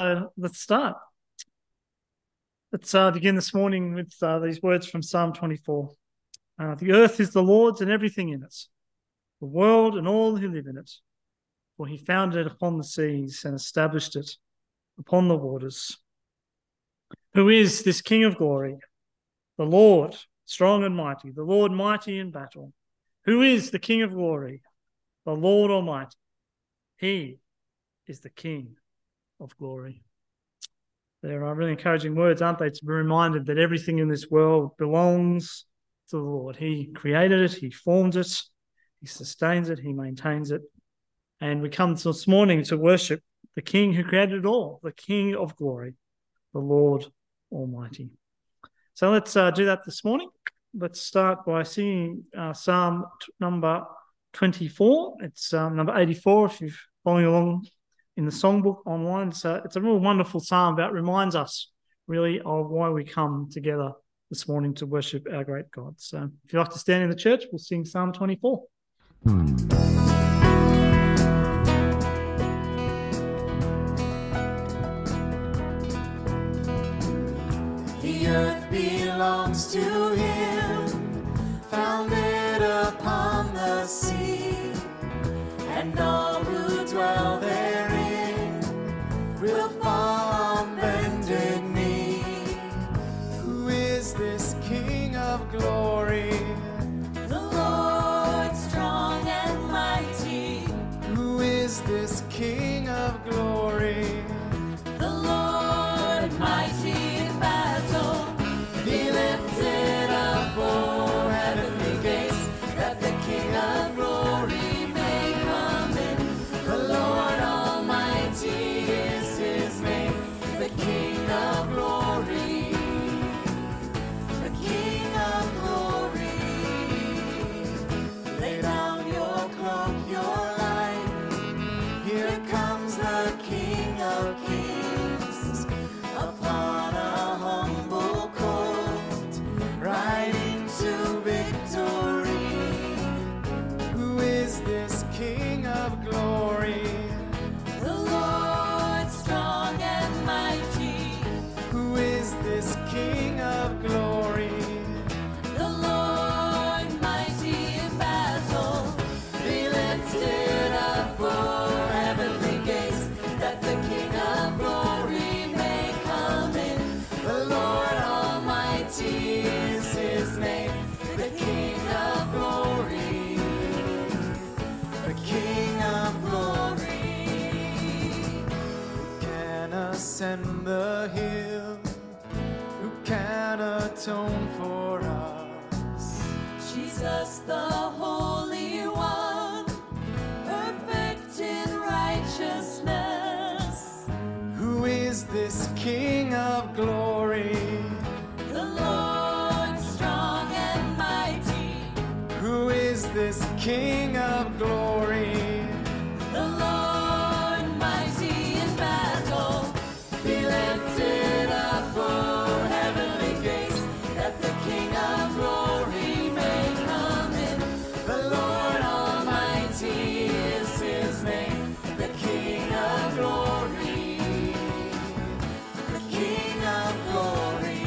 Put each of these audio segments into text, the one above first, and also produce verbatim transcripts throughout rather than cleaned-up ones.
So let's start. Let's uh, begin this morning with uh, these words from Psalm twenty-four. Uh, the earth is the Lord's and everything in it, the world and all who live in it. For he founded it upon the seas and established it upon the waters. Who is this King of glory? The Lord, strong and mighty, the Lord mighty in battle. Who is the King of glory? The Lord Almighty. He is the King of glory. There are really encouraging words, aren't they, to be reminded that everything in this world belongs to the Lord. He created it, he formed it, he sustains it, he maintains it. And we come this morning to worship the King who created it all, the King of glory, the Lord Almighty. So let's uh, do that this morning. Let's start by singing uh, Psalm t- number twenty-four. It's um, number eighty-four if you're following along in the songbook online. So it's a real wonderful psalm that reminds us really of why we come together this morning to worship our great God. So if you'd like to stand in the church, we'll sing Psalm twenty-four. The earth belongs to him, founded upon the sea, and all who dwell therein will fall on bended knee. Who is this King of glory? The Lord strong and mighty. Who is this King of glory? The Lord mighty in battle. Be lifted up, O heavenly gates, that the King of glory may come in. The Lord Almighty is his name, the King of glory, the King of glory. Lay down your cloak, your life. Here comes the King of kings, upon a humble colt, riding to victory. Who is this King of glory? The Lord strong and mighty. Who is this King of glory? The Lord mighty in battle. Be lifted up, O heavenly gates, that the King of glory may come in. The Lord Almighty is his name, the King of glory, the King of glory. Who can ascend the hill? Who can atone for us? Jesus the Holy One, perfect in righteousness. Who is this King of glory? The Lord strong and mighty. Who is this King of glory? The Lord mighty in battle. Be lifted up, O heavenly gates, that the King of glory may come in. The Lord Almighty is his name, the King of glory, the King of glory.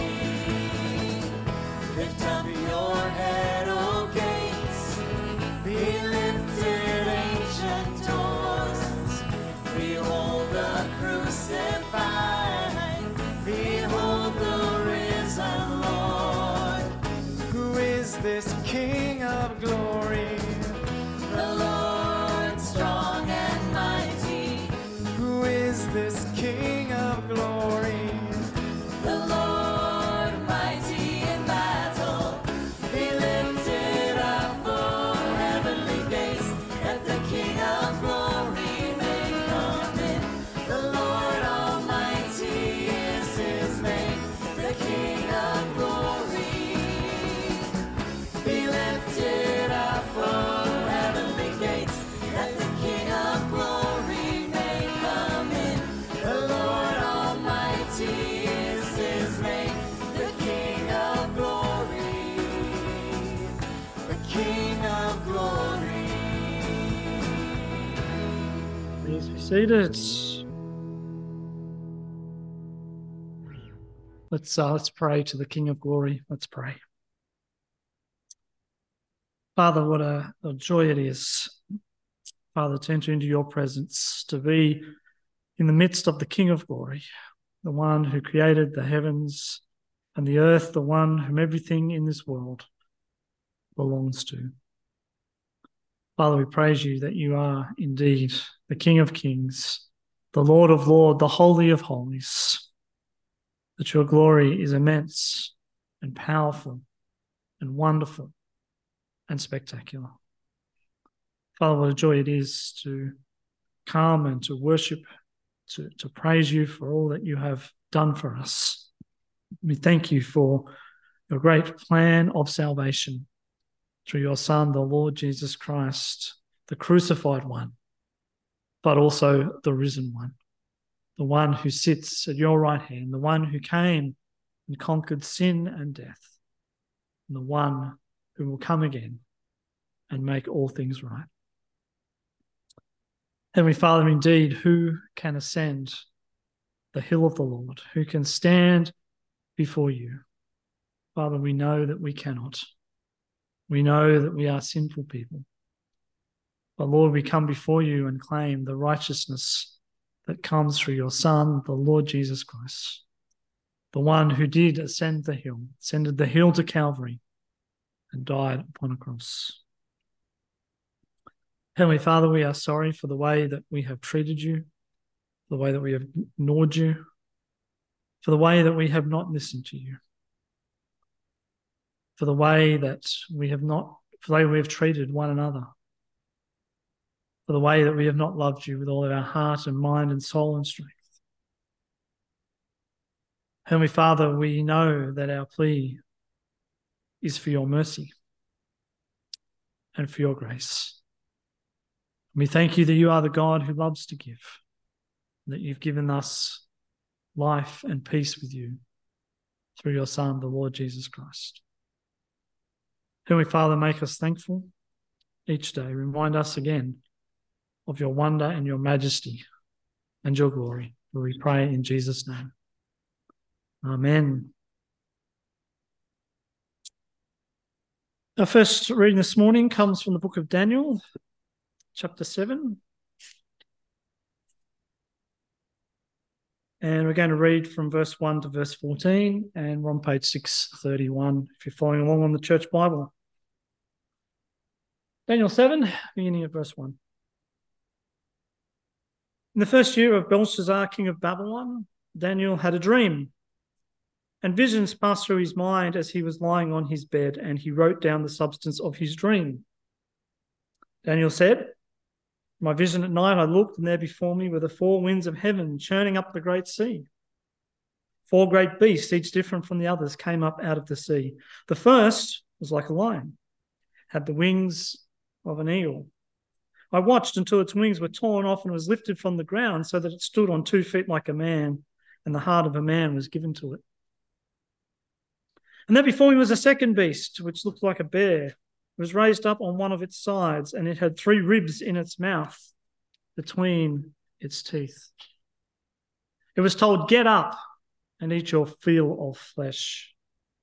Lift up your head, O gates, be lifted, ancient doors. Behold the crucified, behold the risen Lord. Who is this King of glory? The Lord strong and mighty. Who is this King of glory? The Lord mighty in battle. Be lifted up, O heavenly gates, that the King of glory may come in. The Lord Almighty is his name, the King of glory. Be lifted up, O heavenly gates, that the King of glory may come in. The Lord Almighty is his name, the King of glory, the King of glory. Please be seated. Let's, uh, let's pray to the King of Glory. Let's pray. Father, what a, a joy it is, Father, to enter into your presence, to be in the midst of the King of Glory, the one who created the heavens and the earth, the one whom everything in this world belongs to. Father, we praise you that you are indeed the King of Kings, the Lord of Lords, the Holy of Holies, that your glory is immense and powerful and wonderful and spectacular. Father, what a joy it is to come and to worship, to, to praise you for all that you have done for us. We thank you for your great plan of salvation through your Son, the Lord Jesus Christ, the crucified one, but also the risen one, the one who sits at your right hand, the one who came and conquered sin and death, and the one who will come again and make all things right. Heavenly Father, indeed, who can ascend the hill of the Lord? Who can stand before you? Father, we know that we cannot. We know that we are sinful people. But Lord, we come before you and claim the righteousness that comes through your Son, the Lord Jesus Christ, the one who did ascend the hill, ascended the hill to Calvary and died upon a cross. Heavenly Father, we are sorry for the way that we have treated you, for the way that we have ignored you, for the way that we have not listened to you, for the way that we have not, for the way we have treated one another, for the way that we have not loved you with all of our heart and mind and soul and strength. Heavenly Father, we know that our plea is for your mercy and for your grace. We thank you that you are the God who loves to give, that you've given us life and peace with you through your Son, the Lord Jesus Christ. Heavenly Father, make us thankful each day. Remind us again of your wonder and your majesty and your glory. We pray in Jesus' name. Amen. Our first reading this morning comes from the book of Daniel, chapter seven. And we're going to read from verse one to verse fourteen, and we're on page six thirty-one if you're following along on the Church Bible. Daniel seven, beginning of verse one. In the first year of Belshazzar, king of Babylon, Daniel had a dream, and visions passed through his mind as he was lying on his bed, and he wrote down the substance of his dream. Daniel said, "My vision at night I looked, and there before me were the four winds of heaven churning up the great sea. Four great beasts, each different from the others, came up out of the sea. The first was like a lion, had the wings of an eagle. I watched until its wings were torn off and was lifted from the ground so that it stood on two feet like a man, and the heart of a man was given to it. And there before me was a second beast, which looked like a bear. It was raised up on one of its sides, and it had three ribs in its mouth between its teeth. It was told, 'Get up and eat your fill of flesh.'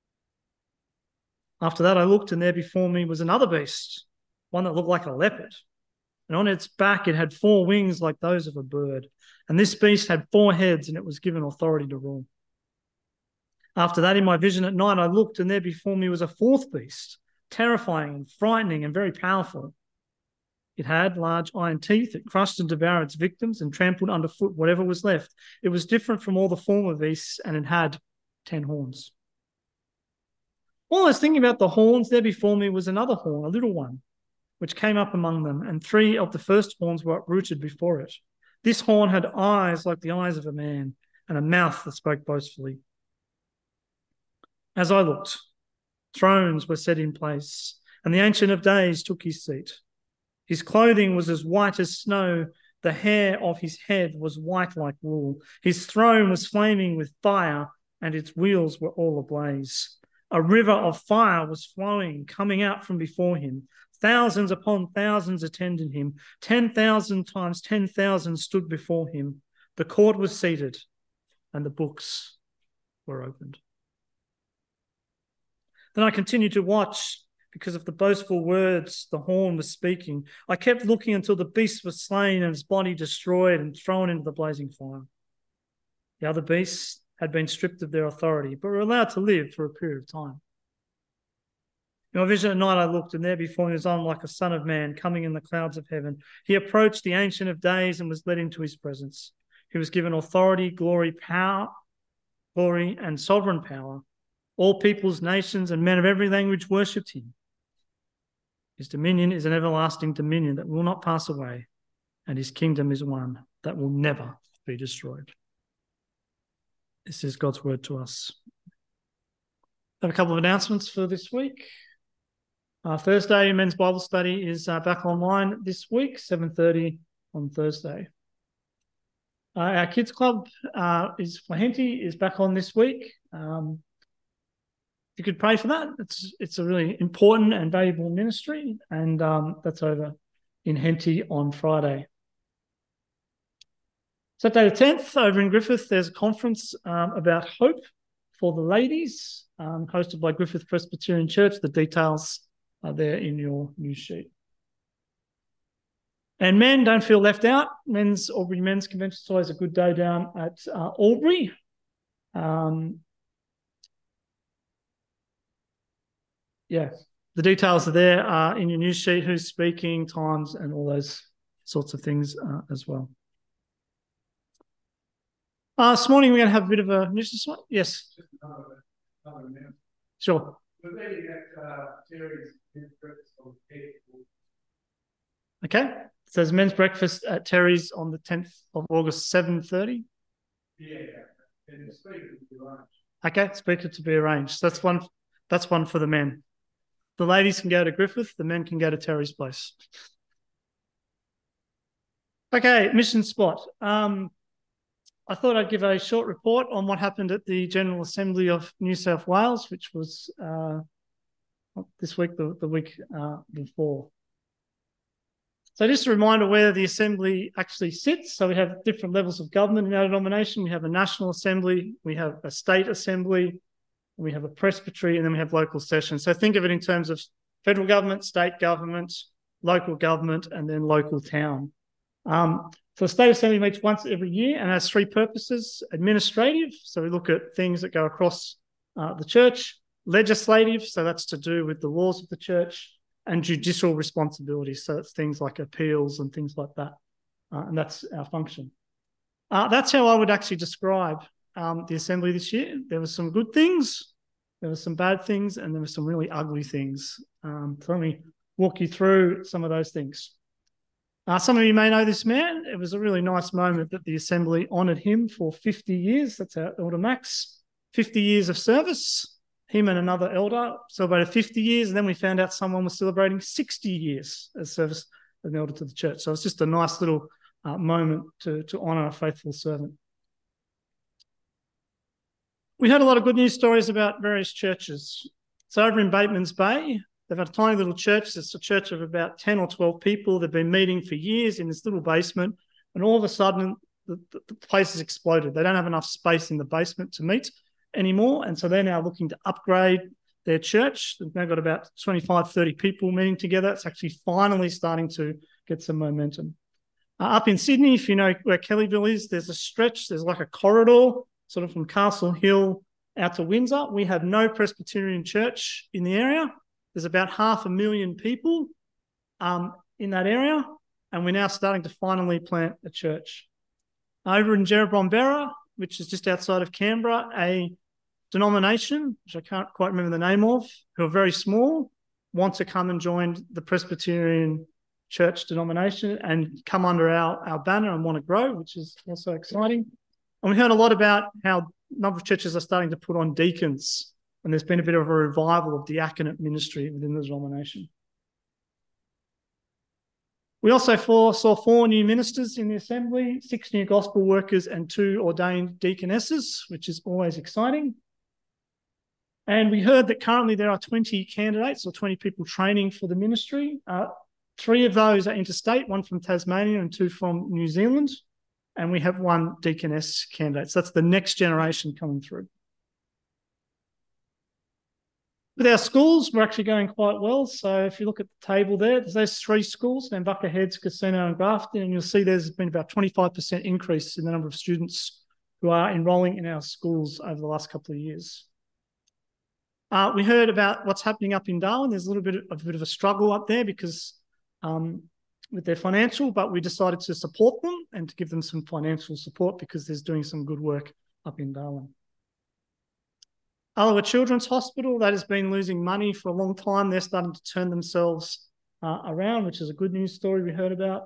After that I looked, and there before me was another beast, one that looked like a leopard. And on its back it had four wings like those of a bird. And this beast had four heads, and it was given authority to rule. After that, in my vision at night, I looked, and there before me was a fourth beast, terrifying and frightening and very powerful. It had large iron teeth. It crushed and devoured its victims and trampled underfoot whatever was left. It was different from all the former beasts, and it had ten horns. While I was thinking about the horns, there before me was another horn, a little one, which came up among them, and three of the first horns were uprooted before it. This horn had eyes like the eyes of a man, and a mouth that spoke boastfully. As I looked, thrones were set in place, and the Ancient of Days took his seat. His clothing was as white as snow. The hair of his head was white like wool. His throne was flaming with fire, and its wheels were all ablaze. A river of fire was flowing, coming out from before him. Thousands upon thousands attended him. Ten thousand times ten thousand stood before him. The court was seated, and the books were opened. Then I continued to watch because of the boastful words the horn was speaking. I kept looking until the beast was slain and his body destroyed and thrown into the blazing fire. The other beasts had been stripped of their authority, but were allowed to live for a period of time. In my vision at night I looked, and there before me was on like a son of man coming in the clouds of heaven. He approached the Ancient of Days and was led into his presence. He was given authority, glory, power, glory, and sovereign power. All peoples, nations, and men of every language worshipped him. His dominion is an everlasting dominion that will not pass away, and his kingdom is one that will never be destroyed. This is God's word to us. I have a couple of announcements for this week. Uh, Thursday, men's Bible study is uh, back online this week, seven thirty on Thursday. Uh, our kids club uh, is for Henty is back on this week. Um, you could pray for that. It's it's a really important and valuable ministry, and um, that's over in Henty on Friday. Saturday the tenth, over in Griffith, there's a conference um, about hope for the ladies, um, hosted by Griffith Presbyterian Church. The details are there in your news sheet. And men, don't feel left out. Men's Albury Men's Convention is always a good day down at uh, Albury. Um, yeah, the details are there uh, in your news sheet, who's speaking, times, and all those sorts of things uh, as well. Uh, this morning we're going to have a bit of a news. Yes. Just another, another minute. Sure. We're meeting at uh, Terry's men's breakfast on the tenth. Okay. So there's men's breakfast at Terry's on the tenth of August, seven thirty. Yeah, and the speaker to be arranged. Okay, speaker to be arranged. So that's one. That's one for the men. The ladies can go to Griffith. The men can go to Terry's place. Okay, mission spot. Um, I thought I'd give a short report on what happened at the General Assembly of New South Wales, which was uh, not this week, the, the week uh, before. So just a reminder where the Assembly actually sits. So we have different levels of government in our denomination. We have a National Assembly, we have a State Assembly, we have a Presbytery, and then we have local sessions. So think of it in terms of federal government, state government, local government, and then local town. Um, So the State Assembly meets once every year and has three purposes: administrative, so we look at things that go across uh, the church; legislative, so that's to do with the laws of the church; and judicial responsibilities, so it's things like appeals and things like that, uh, and that's our function. Uh, that's how I would actually describe um, the Assembly this year. There were some good things, there were some bad things, and there were some really ugly things. Um, so let me walk you through some of those things. Uh, some of you may know this man. It was a really nice moment that the Assembly honoured him for fifty years. That's our Elder Max. fifty years of service. Him and another elder celebrated fifty years, and then we found out someone was celebrating sixty years as service as an elder to the church. So it's just a nice little uh, moment to, to honour a faithful servant. We heard a lot of good news stories about various churches. So over in Bateman's Bay, they've had a tiny little church. It's a church of about ten or twelve people. They've been meeting for years in this little basement, and all of a sudden the, the, the place has exploded. They don't have enough space in the basement to meet anymore, and so they're now looking to upgrade their church. They've now got about twenty-five, thirty people meeting together. It's actually finally starting to get some momentum. Uh, up in Sydney, if you know where Kellyville is, there's a stretch, there's like a corridor, sort of from Castle Hill out to Windsor. We have no Presbyterian church in the area. There's about half a million people um, in that area, and we're now starting to finally plant a church. Over in Jerrabomberra, which is just outside of Canberra, a denomination, which I can't quite remember the name of, who are very small, want to come and join the Presbyterian church denomination and come under our, our banner and want to grow, which is also exciting. And we heard a lot about how a number of churches are starting to put on deacons, and there's been a bit of a revival of diaconate ministry within the denomination. We also saw four new ministers in the Assembly, six new gospel workers and two ordained deaconesses, which is always exciting. And we heard that currently there are twenty candidates or twenty people training for the ministry. Uh, three of those are interstate, one from Tasmania and two from New Zealand. And we have one deaconess candidate. So that's the next generation coming through. With our schools, we're actually going quite well. So if you look at the table there, there's those three schools, Nambucca Heads, Casino and Grafton, and you'll see there's been about twenty-five percent increase in the number of students who are enrolling in our schools over the last couple of years. Uh, we heard about what's happening up in Darwin. There's a little bit of, a bit of a struggle up there because um, with their financial, but we decided to support them and to give them some financial support because there's doing some good work up in Darwin. Allawa Children's Hospital, that has been losing money for a long time. They're starting to turn themselves uh, around, which is a good news story we heard about.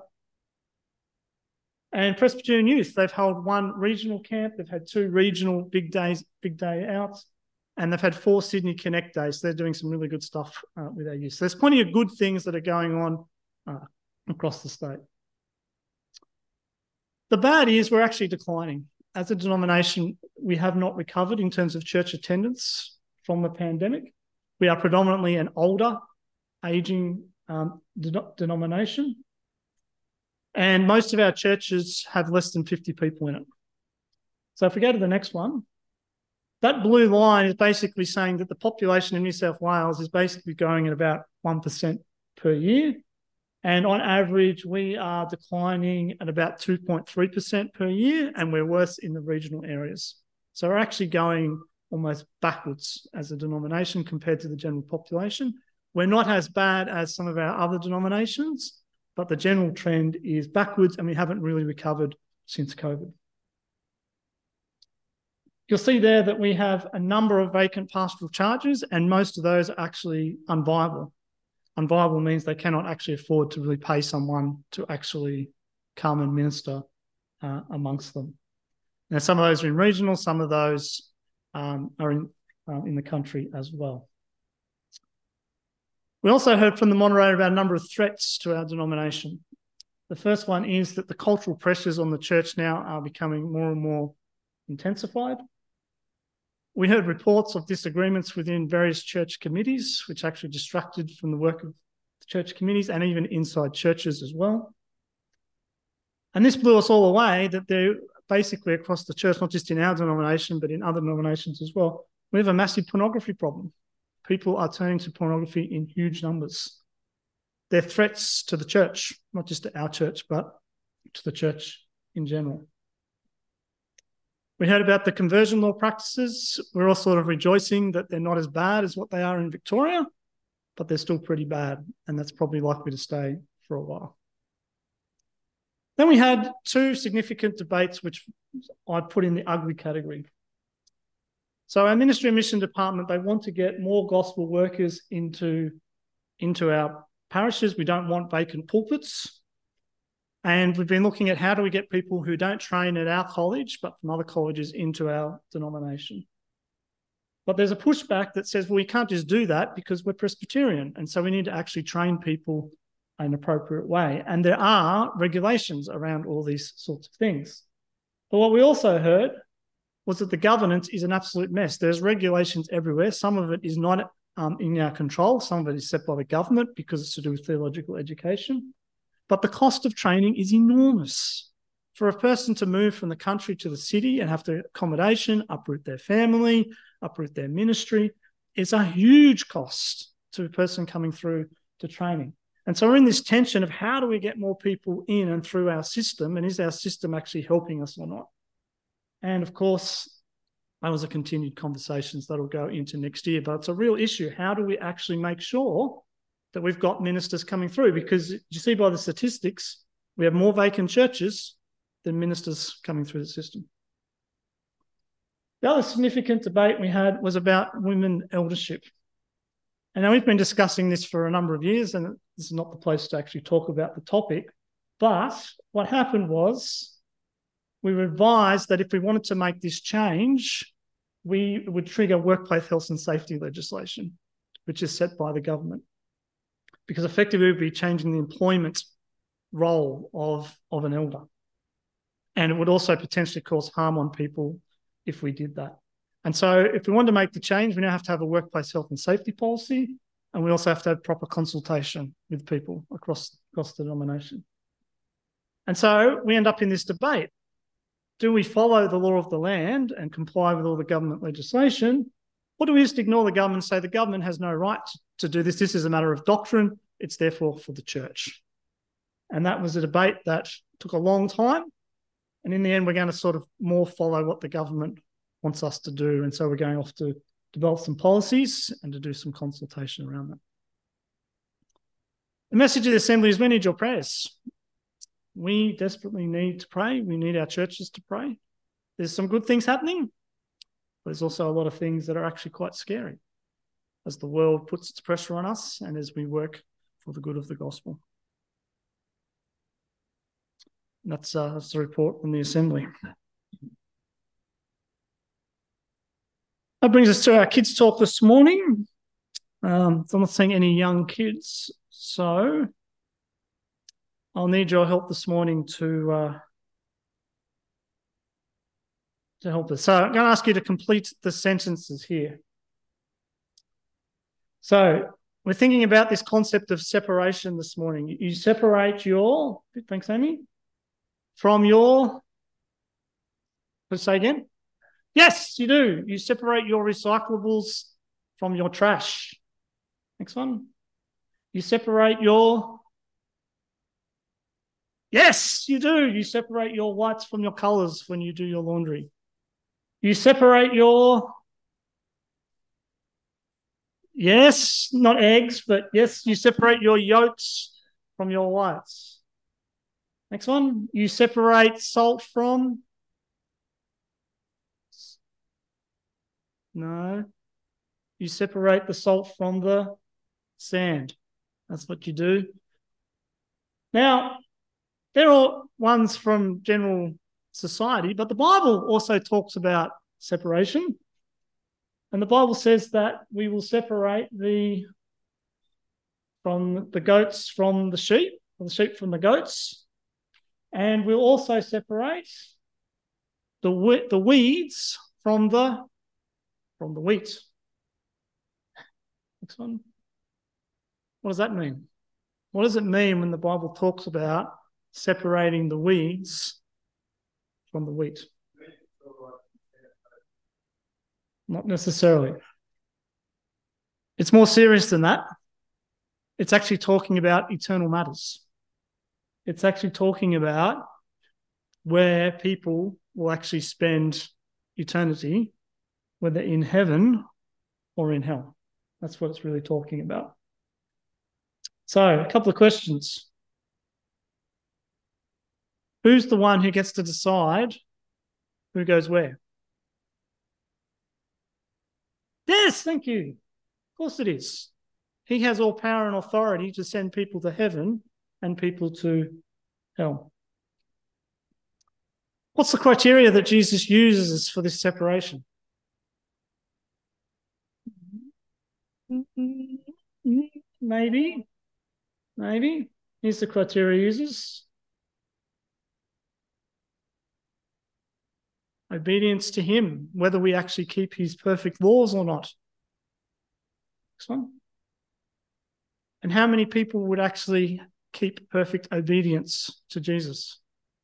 And Presbyterian Youth, they've held one regional camp. They've had two regional big days, big day outs, and they've had four Sydney Connect days. So they're doing some really good stuff uh, with our youth. So there's plenty of good things that are going on uh, across the state. The bad is we're actually declining. As a denomination, we have not recovered in terms of church attendance from the pandemic. We are predominantly an older, ageing um, de denomination. And most of our churches have less than fifty people in it. So if we go to the next one, that blue line is basically saying that the population in New South Wales is basically growing at about one percent per year. And on average, we are declining at about two point three percent per year, and we're worse in the regional areas. So we're actually going almost backwards as a denomination compared to the general population. We're not as bad as some of our other denominations, but the general trend is backwards, and we haven't really recovered since COVID. You'll see there that we have a number of vacant pastoral charges, and most of those are actually unviable. Unviable means they cannot actually afford to really pay someone to actually come and minister uh, amongst them. Now, some of those are in regional, some of those um, are in, uh, in the country as well. We also heard from the moderator about a number of threats to our denomination. The first one is that the cultural pressures on the church now are becoming more and more intensified. We heard reports of disagreements within various church committees, which actually distracted from the work of the church committees and even inside churches as well. And this blew us all away that there basically across the church, not just in our denomination, but in other denominations as well, we have a massive pornography problem. People are turning to pornography in huge numbers. They're threats to the church, not just to our church, but to the church in general. We heard about the conversion law practices. We're all sort of rejoicing that they're not as bad as what they are in Victoria, but they're still pretty bad, and that's probably likely to stay for a while. Then we had two significant debates, which I'd put in the ugly category. So our Ministry and Mission Department, they want to get more gospel workers into, into our parishes. We don't want vacant pulpits. And we've been looking at how do we get people who don't train at our college, but from other colleges, into our denomination. But there's a pushback that says, well, we can't just do that because we're Presbyterian. And so we need to actually train people in an appropriate way. And there are regulations around all these sorts of things. But what we also heard was that the governance is an absolute mess. There's regulations everywhere. Some of it is not um, in our control. Some of it is set by the government because it's to do with theological education. But the cost of training is enormous. For a person to move from the country to the city and have to accommodation, uproot their family, uproot their ministry, is a huge cost to a person coming through to training. And so we're in this tension of how do we get more people in and through our system, and is our system actually helping us or not? And of course, that was a continued conversations that'll go into next year, but it's a real issue. How do we actually make sure that we've got ministers coming through? Because you see by the statistics, we have more vacant churches than ministers coming through the system. The other significant debate we had was about women eldership. And now we've been discussing this for a number of years, and this is not the place to actually talk about the topic. But what happened was we were advised that if we wanted to make this change, we would trigger workplace health and safety legislation, which is set by the government. Because effectively we'd be changing the employment role of, of an elder. And it would also potentially cause harm on people if we did that. And so if we want to make the change, we now have to have a workplace health and safety policy, and we also have to have proper consultation with people across, across the denomination. And so we end up in this debate. Do we follow the law of the land and comply with all the government legislation, Or do we just ignore the government and say the government has no right to do this? This is a matter of doctrine. It's therefore for the church. And that was a debate that took a long time. And in the end, we're going to sort of more follow what the government wants us to do. And so we're going off to develop some policies and to do some consultation around that. The message of the assembly is we need your prayers. We desperately need to pray. We need our churches to pray. There's some good things happening, but there's also a lot of things that are actually quite scary as the world puts its pressure on us and as we work for the good of the gospel. And that's, uh, that's the report from the assembly. That brings us to our kids' talk this morning. Um, so I'm not seeing any young kids, so I'll need your help this morning to uh, to help us. So I'm going to ask you to complete the sentences here. So we're thinking about this concept of separation this morning. You separate your, thanks Amy, from your, let's say again. Yes, you do. You separate your recyclables from your trash. Next one. You separate your... Yes, you do. You separate your whites from your colours when you do your laundry. You separate your... Yes, not eggs, but yes, you separate your yolks from your whites. Next one. You separate salt from... No. You separate the salt from the sand. That's what you do. Now, they're all ones from general society, but the Bible also talks about separation. And the Bible says that we will separate the from the goats from the sheep, or the sheep from the goats. And we'll also separate the, the weeds from the from the wheat. Next one. What does that mean? What does it mean when the Bible talks about separating the weeds from the wheat? Not necessarily. It's more serious than that. It's actually talking about eternal matters. It's actually talking about where people will actually spend eternity, whether in heaven or in hell. That's what it's really talking about. So, a couple of questions. Who's the one who gets to decide who goes where? Yes, thank you. Of course it is. He has all power and authority to send people to heaven and people to hell. What's the criteria that Jesus uses for this separation? Maybe. Maybe. Here's the criteria he uses. Obedience to him, whether we actually keep his perfect laws or not. Next one. And how many people would actually keep perfect obedience to Jesus?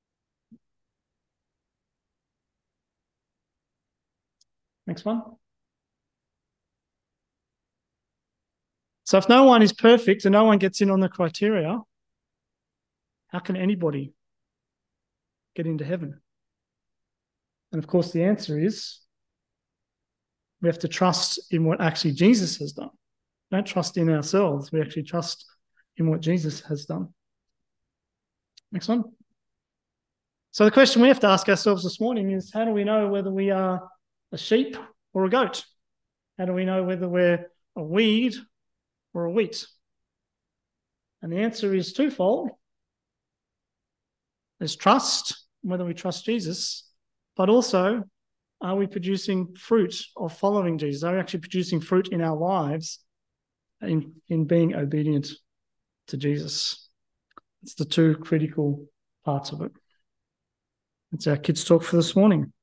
Next one. So if no one is perfect and no one gets in on the criteria, how can anybody get into heaven? And of course, the answer is we have to trust in what actually Jesus has done. We don't trust in ourselves. We actually trust in what Jesus has done. Next one. So the question we have to ask ourselves this morning is, how do we know whether we are a sheep or a goat? How do we know whether we're a weed or a wheat? And the answer is twofold. There's trust, whether we trust Jesus, but also, are we producing fruit of following Jesus? Are we actually producing fruit in our lives in, in being obedient to Jesus? It's the two critical parts of it. That's our kids' talk for this morning.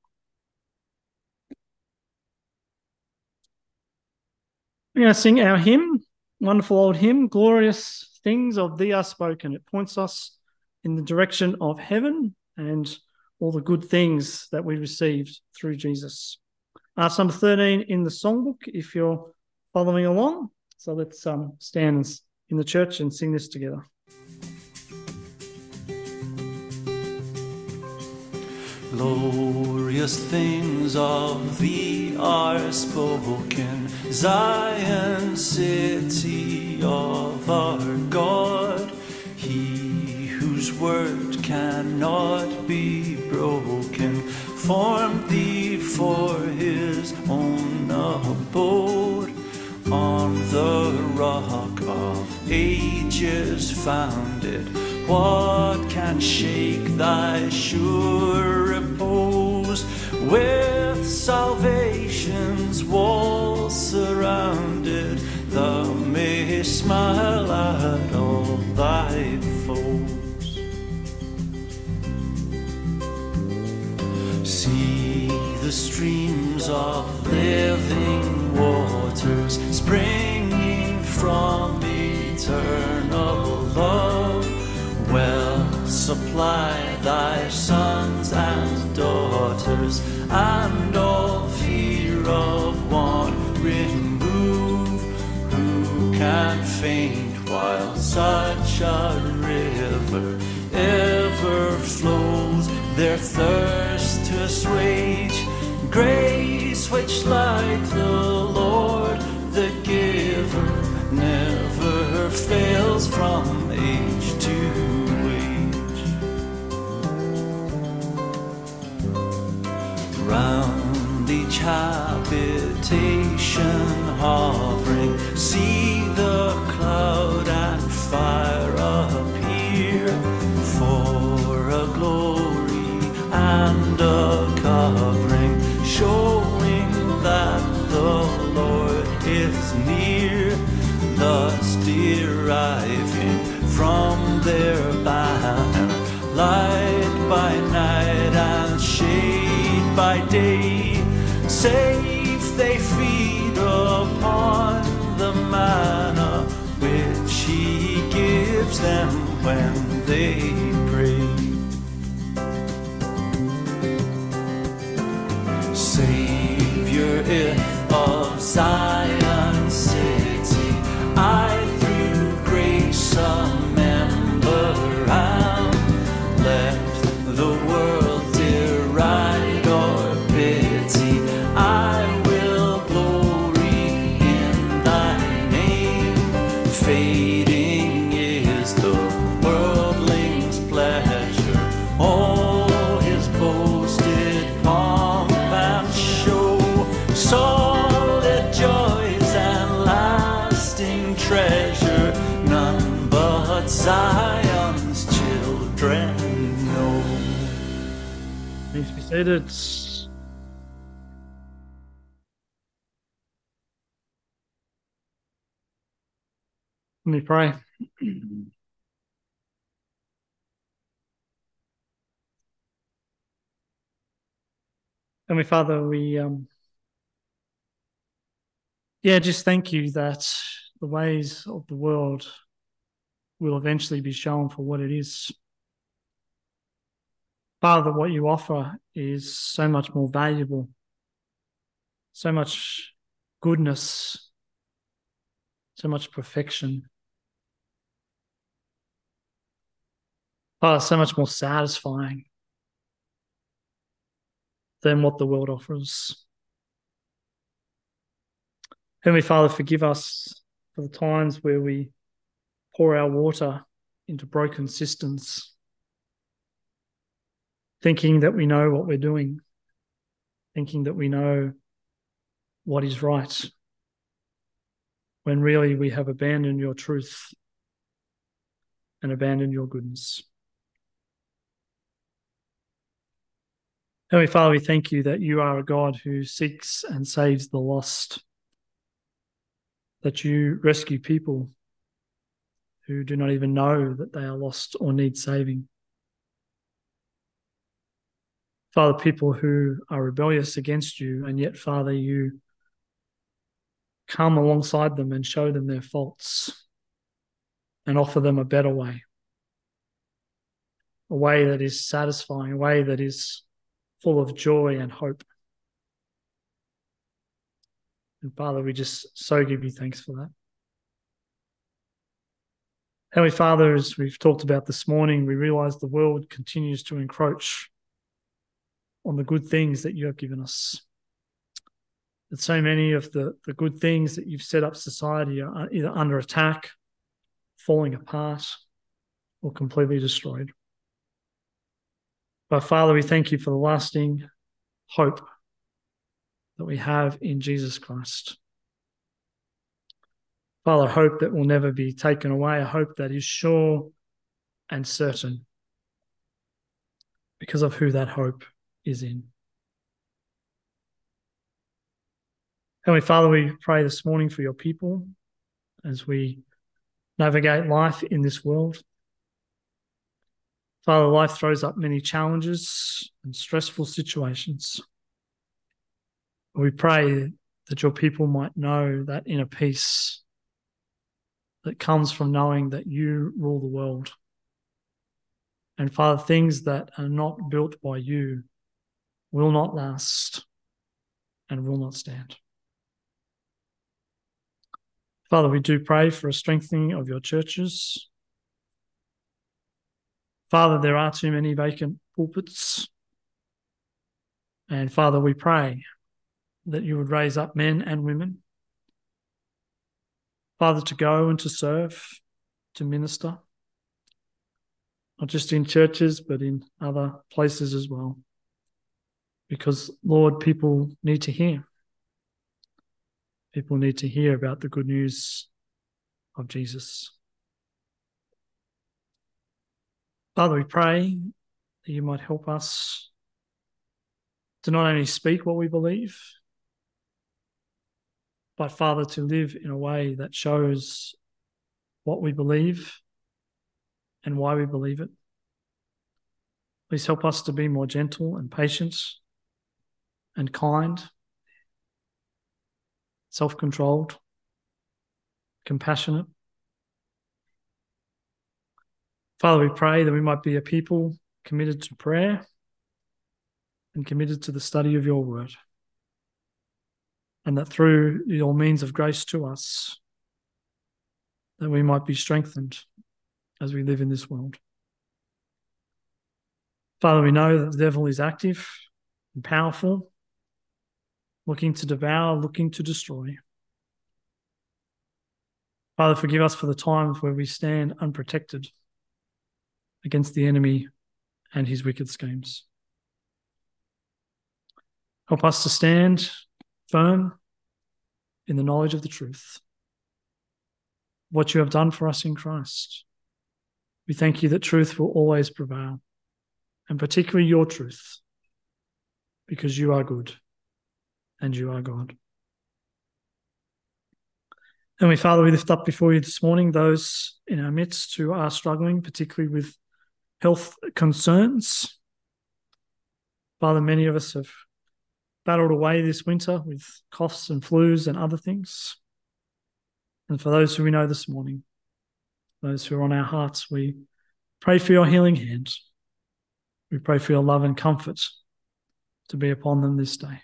We're going to sing our hymn, wonderful old hymn, Glorious Things of Thee Are Spoken. It points us in the direction of heaven and all the good things that we received through Jesus. Uh, Psalm thirteen in the songbook if you're following along. So let's um, stand in the church and sing this together. Glorious things of thee are spoken, Zion, city of our God, he whose word cannot be broken, formed thee for his own abode, on the rock of ages founded. What can shake thy sure repose? With salvation's walls surrounded, thou mayst smile at all thy foes. See the streams of living waters springing from eternal love. Well, supply thy sons and daughters, and all fear of want remove. Who can faint while such a river ever flows, their thirst to assuage? Grace which like the Lord the giver never fails from age to age. Round each habitation hovering, see the cloud and fire appear, for a glory and a covering, showing that the Lord is near, thus deriving from their banner light by night and shade by day. Safe they feed upon the manna which he gives them when they pray. Savior, if of Zion city I through grace a member am, let the world deride or pity, I will glory in thy name. Fading is the worldling's pleasure, all his boasted pomp and show, solid joys and lasting treasure, none but Zion's children know. Please be seated. Let me pray. Heavenly Father, we um, yeah, just thank you that the ways of the world will eventually be shown for what it is. Father, what you offer is so much more valuable, so much goodness, so much perfection. Father, so much more satisfying than what the world offers. Heavenly Father, forgive us for the times where we pour our water into broken cisterns, thinking that we know what we're doing, thinking that we know what is right, when really we have abandoned your truth and abandoned your goodness. Heavenly Father, we thank you that you are a God who seeks and saves the lost, that you rescue people who do not even know that they are lost or need saving. Father, people who are rebellious against you, and yet, Father, you come alongside them and show them their faults and offer them a better way, a way that is satisfying, a way that is full of joy and hope. And Father, we just so give you thanks for that. Heavenly Father, as we've talked about this morning, we realise the world continues to encroach on the good things that you have given us. That so many of the, the good things that you've set up society are either under attack, falling apart, or completely destroyed. But Father, we thank you for the lasting hope that we have in Jesus Christ. Father, hope that will never be taken away, a hope that is sure and certain because of who that hope is in. Heavenly Father, we pray this morning for your people as we navigate life in this world. Father, life throws up many challenges and stressful situations. We pray that your people might know that inner peace that comes from knowing that you rule the world. And Father, things that are not built by you will not last and will not stand. Father, we do pray for a strengthening of your churches. Father, there are too many vacant pulpits. And Father, we pray that you would raise up men and women, Father, to go and to serve, to minister, not just in churches, but in other places as well. Because, Lord, people need to hear. People need to hear about the good news of Jesus. Father, we pray that you might help us to not only speak what we believe, but, Father, to live in a way that shows what we believe and why we believe it. Please help us to be more gentle and patient and kind, self-controlled, compassionate. Father, we pray that we might be a people committed to prayer and committed to the study of your word, and that through your means of grace to us, that we might be strengthened as we live in this world. Father, we know that the devil is active and powerful, looking to devour, looking to destroy. Father, forgive us for the times where we stand unprotected against the enemy and his wicked schemes. Help us to stand firm in the knowledge of the truth, what you have done for us in Christ. We thank you that truth will always prevail, and particularly your truth, because you are good and you are God. Heavenly Father, we lift up before you this morning those in our midst who are struggling, particularly with health concerns. Father, many of us have battled away this winter with coughs and flus and other things. And for those who we know this morning, those who are on our hearts, we pray for your healing hand. We pray for your love and comfort to be upon them this day.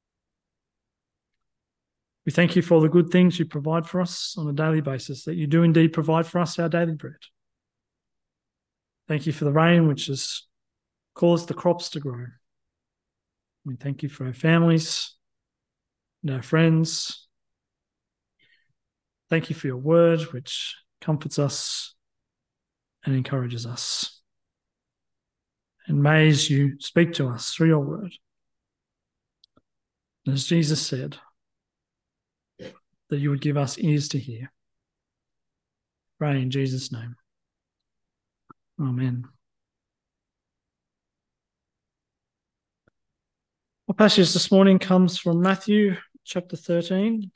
We thank you for all the good things you provide for us on a daily basis, that you do indeed provide for us our daily bread. Thank you for the rain which has caused the crops to grow. We thank you for our families and our friends. Thank you for your word, which comforts us and encourages us. And may as you speak to us through your word, and as Jesus said, that you would give us ears to hear. Pray in Jesus' name. Amen. Our passage this morning comes from Matthew chapter thirteen.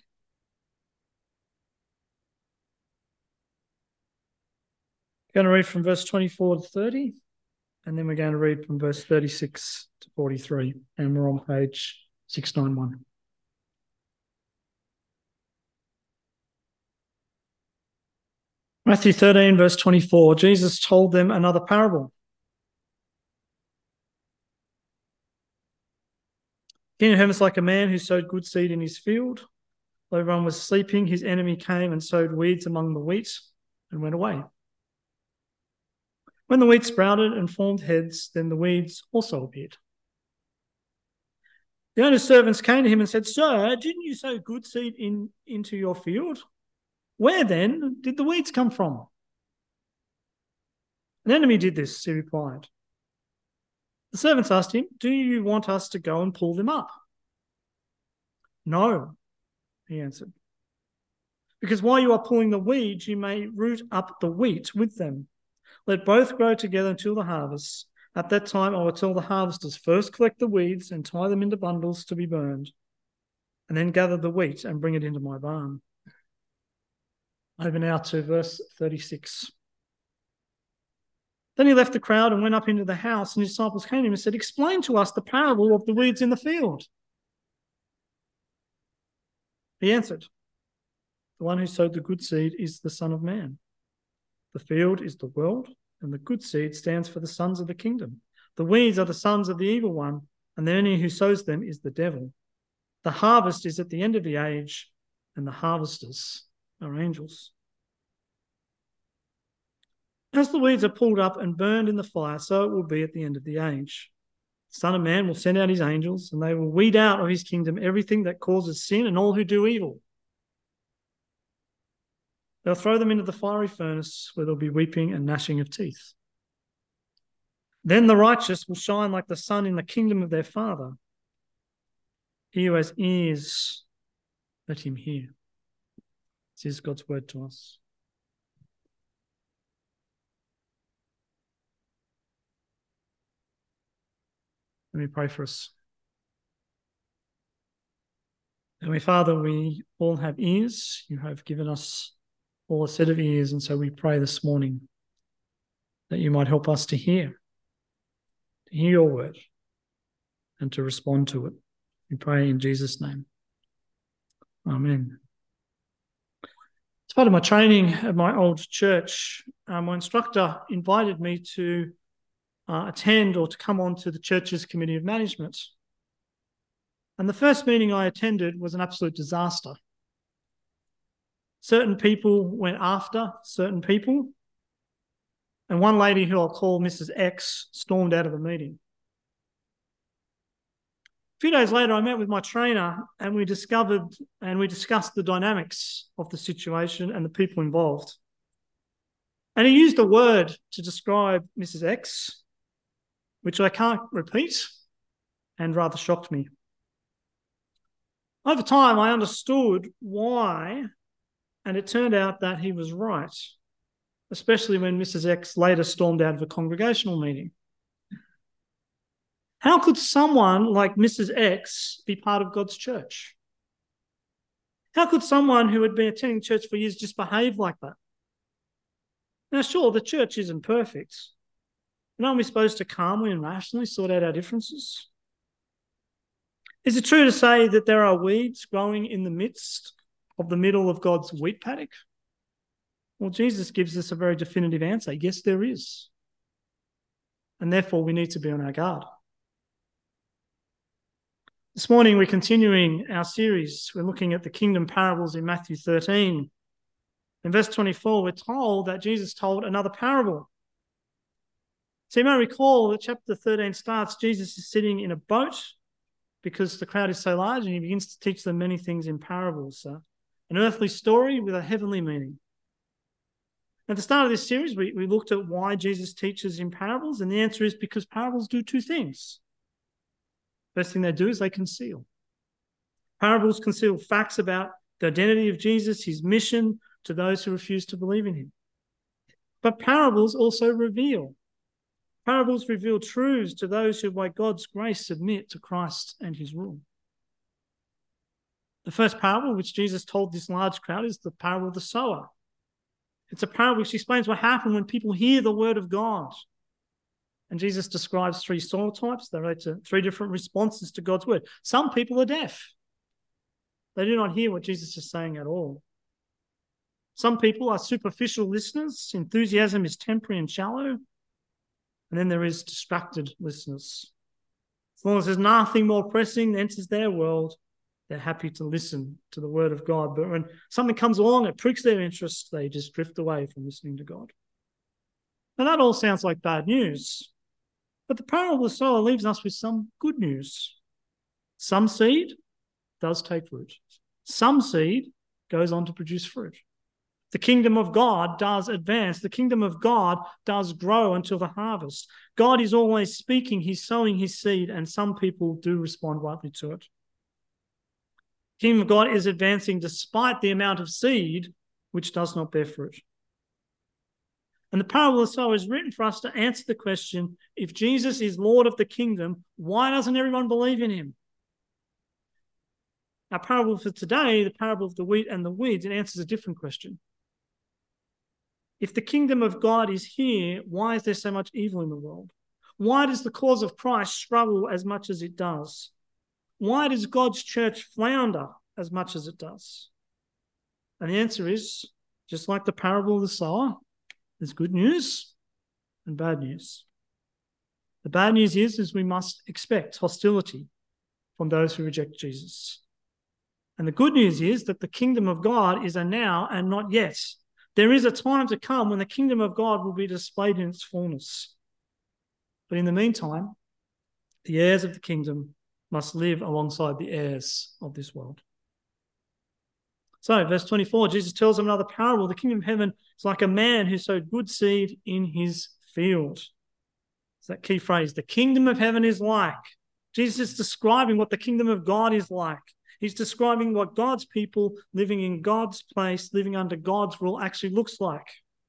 We're going to read from verse twenty-four to thirty, and then we're going to read from verse thirty-six to forty-three, and we're on page six ninety-one. Matthew thirteen, verse twenty-four, Jesus told them another parable. Kingdom of heaven is like a man who sowed good seed in his field. While everyone was sleeping, his enemy came and sowed weeds among the wheat and went away. When the wheat sprouted and formed heads, then the weeds also appeared. The owner's servants came to him and said, "Sir, didn't you sow good seed in, into your field? Where then did the weeds come from?" "An enemy did this," he replied. The servants asked him, "Do you want us to go and pull them up?" "No," he answered, "because while you are pulling the weeds, you may root up the wheat with them. Let both grow together until the harvest. At that time, I will tell the harvesters, first collect the weeds and tie them into bundles to be burned, and then gather the wheat and bring it into my barn." Over now to verse thirty-six. Then he left the crowd and went up into the house, and his disciples came to him and said, "Explain to us the parable of the weeds in the field." He answered, "The one who sowed the good seed is the Son of Man. The field is the world, and the good seed stands for the sons of the kingdom. The weeds are the sons of the evil one, and the enemy who sows them is the devil. The harvest is at the end of the age, and the harvesters are angels. As the weeds are pulled up and burned in the fire, so it will be at the end of the age. The Son of Man will send out his angels, and they will weed out of his kingdom everything that causes sin and all who do evil. They'll throw them into the fiery furnace, where there'll be weeping and gnashing of teeth. Then the righteous will shine like the sun in the kingdom of their Father. He who has ears, let him hear." This is God's word to us. Let me pray for us. Heavenly Father, we all have ears. You have given us all a set of ears, and so we pray this morning that you might help us to hear, to hear your word, and to respond to it. We pray in Jesus' name. Amen. As part of my training at my old church, uh, my instructor invited me to uh, attend or to come on to the church's committee of management. And the first meeting I attended was an absolute disaster. Certain people went after certain people, and one lady, who I'll call Missus X, stormed out of the meeting. A few days later, I met with my trainer, and we discovered and we discussed the dynamics of the situation and the people involved. And he used a word to describe Missus X, which I can't repeat, and rather shocked me. Over time, I understood why, and it turned out that he was right, especially when Missus X later stormed out of a congregational meeting. How could someone like Missus X be part of God's church? How could someone who had been attending church for years just behave like that? Now, sure, the church isn't perfect. And aren't we supposed to calmly and rationally sort out our differences? Is it true to say that there are weeds growing in the midst of the middle of God's wheat paddock? Well, Jesus gives us a very definitive answer. Yes, there is. And therefore, we need to be on our guard. This morning, we're continuing our series. We're looking at the kingdom parables in Matthew thirteen. In verse twenty-four, we're told that Jesus told another parable. So you may recall that chapter thirteen starts, Jesus is sitting in a boat because the crowd is so large, and he begins to teach them many things in parables. So an earthly story with a heavenly meaning. At the start of this series, we, we looked at why Jesus teaches in parables, and the answer is because parables do two things. First thing they do is they conceal. Parables conceal facts about the identity of Jesus, his mission to those who refuse to believe in him. But parables also reveal. Parables reveal truths to those who by God's grace submit to Christ and his rule. The first parable which Jesus told this large crowd is the parable of the sower. It's a parable which explains what happened when people hear the word of God. And Jesus describes three soil types. They relate to three different responses to God's word. Some people are deaf. They do not hear what Jesus is saying at all. Some people are superficial listeners. Enthusiasm is temporary and shallow. And then there is distracted listeners. As long as there's nothing more pressing that enters their world, They're happy to listen to the word of God. But when something comes along that pricks their interest, they just drift away from listening to God. Now, that all sounds like bad news. But the parable of the sower leaves us with some good news. Some seed does take root. Some seed goes on to produce fruit. The kingdom of God does advance. The kingdom of God does grow until the harvest. God is always speaking. He's sowing his seed, and some people do respond rightly to it. The kingdom of God is advancing despite the amount of seed which does not bear fruit. And the parable of the sower is written for us to answer the question, if Jesus is Lord of the kingdom, why doesn't everyone believe in him? Our parable for today, the parable of the wheat and the weeds, it answers a different question. If the kingdom of God is here, why is there so much evil in the world? Why does the cause of Christ struggle as much as it does? Why does God's church flounder as much as it does? And the answer is, just like the parable of the sower, there's good news and bad news. The bad news is, is we must expect hostility from those who reject Jesus. And the good news is that the kingdom of God is a now and not yet. There is a time to come when the kingdom of God will be displayed in its fullness. But in the meantime, the heirs of the kingdom must live alongside the heirs of this world. So, verse twenty-four, Jesus tells them another parable. The kingdom of heaven is like a man who sowed good seed in his field. It's that key phrase, the kingdom of heaven is like. Jesus is describing what the kingdom of God is like. He's describing what God's people living in God's place, living under God's rule, actually looks like.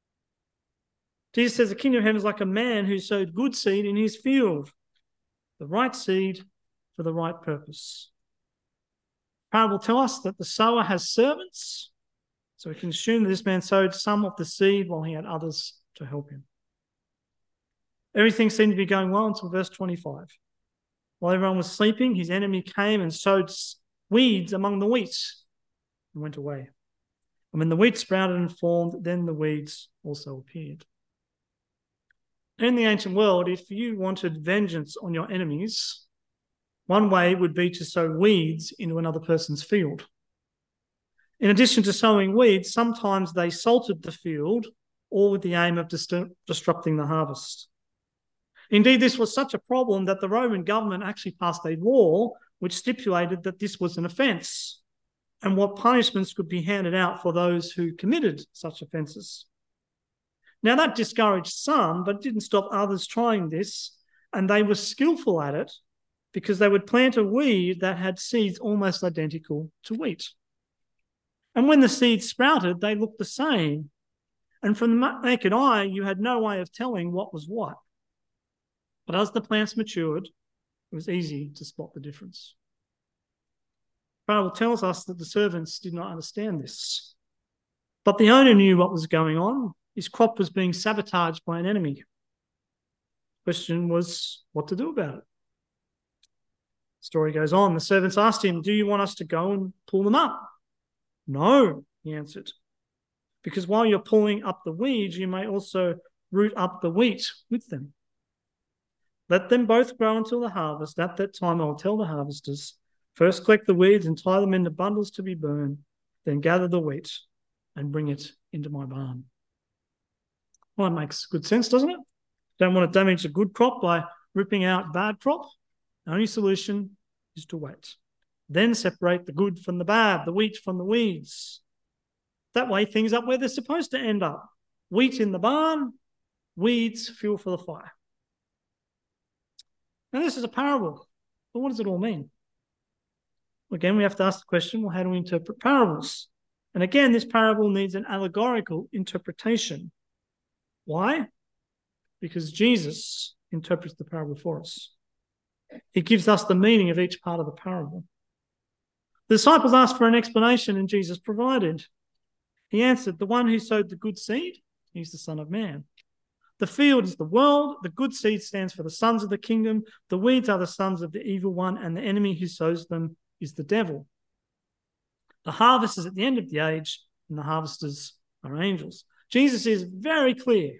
Jesus says the kingdom of heaven is like a man who sowed good seed in his field, the right seed for the right purpose. The parable tells us that the sower has servants, so we can assume that this man sowed some of the seed while he had others to help him. Everything seemed to be going well until verse twenty-five. While everyone was sleeping, his enemy came and sowed weeds among the wheat and went away. And when the wheat sprouted and formed, then the weeds also appeared. In the ancient world, if you wanted vengeance on your enemies, one way would be to sow weeds into another person's field. In addition to sowing weeds, sometimes they salted the field, all with the aim of dist- disrupting the harvest. Indeed, this was such a problem that the Roman government actually passed a law which stipulated that this was an offence and what punishments could be handed out for those who committed such offences. Now, that discouraged some, but didn't stop others trying this, and they were skillful at it because they would plant a weed that had seeds almost identical to wheat. And when the seeds sprouted, they looked the same. And from the naked eye, you had no way of telling what was what. But as the plants matured, it was easy to spot the difference. The parable tells us that the servants did not understand this. But the owner knew what was going on. His crop was being sabotaged by an enemy. The question was what to do about it. The story goes on. The servants asked him, "Do you want us to go and pull them up?" "No," he answered, "because while you're pulling up the weeds, you may also root up the wheat with them. Let them both grow until the harvest. At that time, I will tell the harvesters, first collect the weeds and tie them into bundles to be burned, then gather the wheat and bring it into my barn." Well, that makes good sense, doesn't it? Don't want to damage a good crop by ripping out bad crop. The only solution is to wait. Then separate the good from the bad, the wheat from the weeds. That way, things are where they're supposed to end up. Wheat in the barn, weeds, fuel for the fire. Now, this is a parable, but what does it all mean? Well, again, we have to ask the question, well, how do we interpret parables? And again, this parable needs an allegorical interpretation. Why? Because Jesus interprets the parable for us. He gives us the meaning of each part of the parable. The disciples asked for an explanation, and Jesus provided. He answered, "The one who sowed the good seed, he's the Son of Man. The field is the world. The good seed stands for the sons of the kingdom. The weeds are the sons of the evil one, and the enemy who sows them is the devil. The harvest is at the end of the age, and the harvesters are angels." Jesus is very clear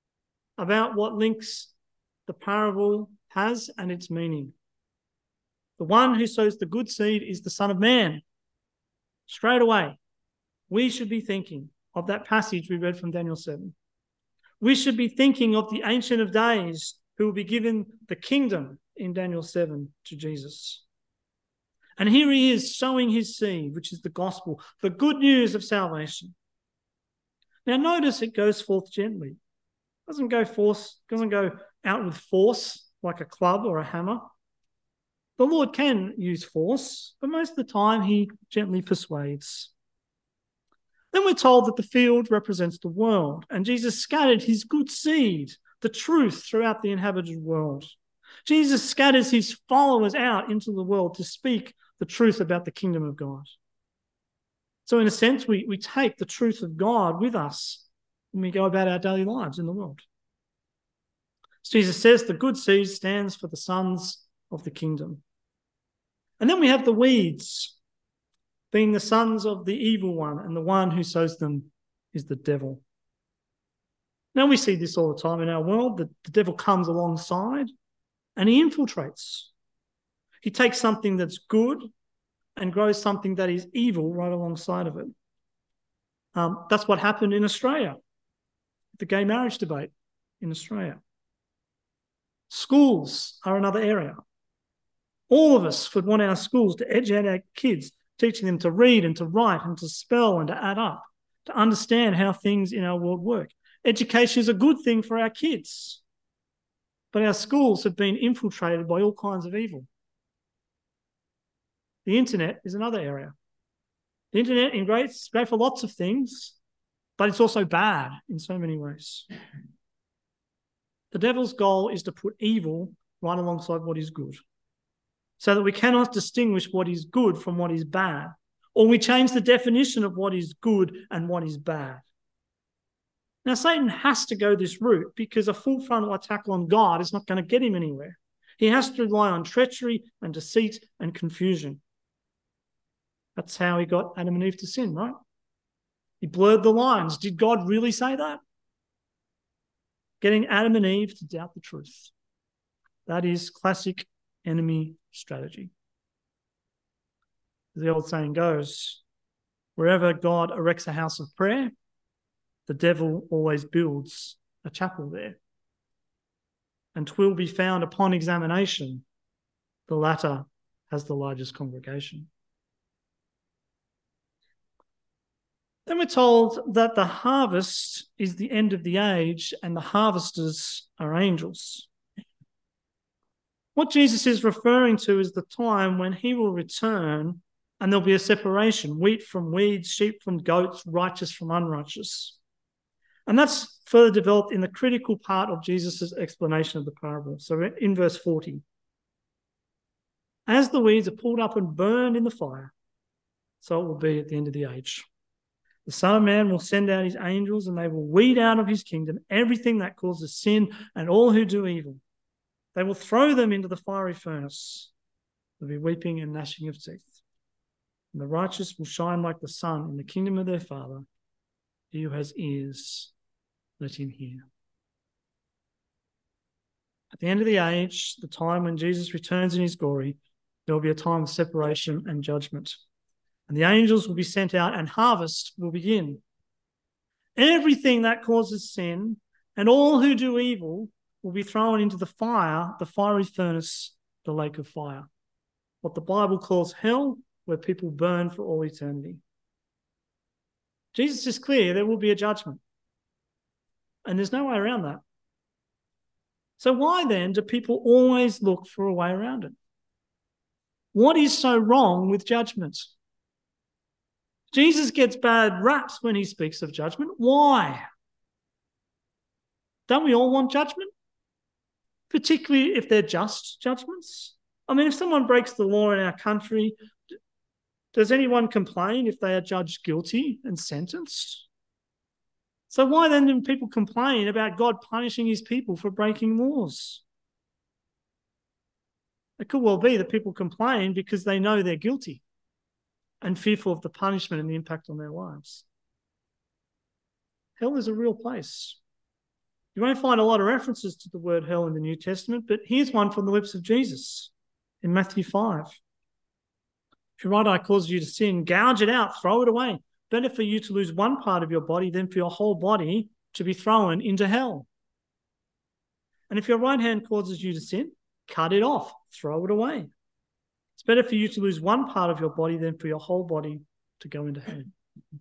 about what links the parable has and its meaning. The one who sows the good seed is the Son of Man. Straight away, we should be thinking of that passage we read from Daniel seven. We should be thinking of the Ancient of Days who will be given the kingdom in Daniel seven to Jesus. And here he is sowing his seed, which is the gospel, the good news of salvation. Now notice it goes forth gently. It doesn't go force, doesn't go out with force like a club or a hammer. The Lord can use force, but most of the time he gently persuades. Then we're told that the field represents the world, and Jesus scattered his good seed, the truth, throughout the inhabited world. Jesus scatters his followers out into the world to speak the truth about the kingdom of God. So in a sense, we, we take the truth of God with us when we go about our daily lives in the world. As Jesus says, the good seed stands for the sons of the kingdom. And then we have the weeds, being the sons of the evil one, and the one who sows them is the devil. Now we see this all the time in our world, that the devil comes alongside and he infiltrates. He takes something that's good and grows something that is evil right alongside of it. Um, that's what happened in Australia, the gay marriage debate in Australia. Schools are another area. All of us would want our schools to educate our kids, teaching them to read and to write and to spell and to add up, to understand how things in our world work. Education is a good thing for our kids, but our schools have been infiltrated by all kinds of evil. The internet is another area. The internet is great, it's great for lots of things, but it's also bad in so many ways. The devil's goal is to put evil right alongside what is good, so that we cannot distinguish what is good from what is bad, or we change the definition of what is good and what is bad. Now, Satan has to go this route because a full frontal attack on God is not going to get him anywhere. He has to rely on treachery and deceit and confusion. That's how he got Adam and Eve to sin, right? He blurred the lines. Did God really say that? Getting Adam and Eve to doubt the truth. That is classic enemy strategy. As the old saying goes, wherever God erects a house of prayer, the devil always builds a chapel there. And 'twill be found upon examination, the latter has the largest congregation. Then we're told that the harvest is the end of the age and the harvesters are angels. What Jesus is referring to is the time when he will return and there'll be a separation, wheat from weeds, sheep from goats, righteous from unrighteous. And that's further developed in the critical part of Jesus' explanation of the parable. So in verse forty, as the weeds are pulled up and burned in the fire, so it will be at the end of the age. The Son of Man will send out his angels and they will weed out of his kingdom everything that causes sin and all who do evil. They will throw them into the fiery furnace. There'll be weeping and gnashing of teeth. And the righteous will shine like the sun in the kingdom of their Father. He who has ears, let him hear. At the end of the age, the time when Jesus returns in his glory, there will be a time of separation and judgment. And the angels will be sent out and harvest will begin. Everything that causes sin and all who do evil will be thrown into the fire, the fiery furnace, the lake of fire. What the Bible calls hell, where people burn for all eternity. Jesus is clear, there will be a judgment. And there's no way around that. So why then do people always look for a way around it? What is so wrong with judgment? Jesus gets bad raps when he speaks of judgment. Why? Don't we all want judgment? Particularly if they're just judgments. I mean, if someone breaks the law in our country, does anyone complain if they are judged guilty and sentenced? So why then do people complain about God punishing his people for breaking laws? It could well be that people complain because they know they're guilty and fearful of the punishment and the impact on their lives. Hell is a real place. You won't find a lot of references to the word hell in the New Testament, but here's one from the lips of Jesus. in Matthew five. If your right eye causes you to sin, gouge it out, throw it away. Better for you to lose one part of your body than for your whole body to be thrown into hell. And if your right hand causes you to sin, cut it off, throw it away. It's better for you to lose one part of your body than for your whole body to go into hell.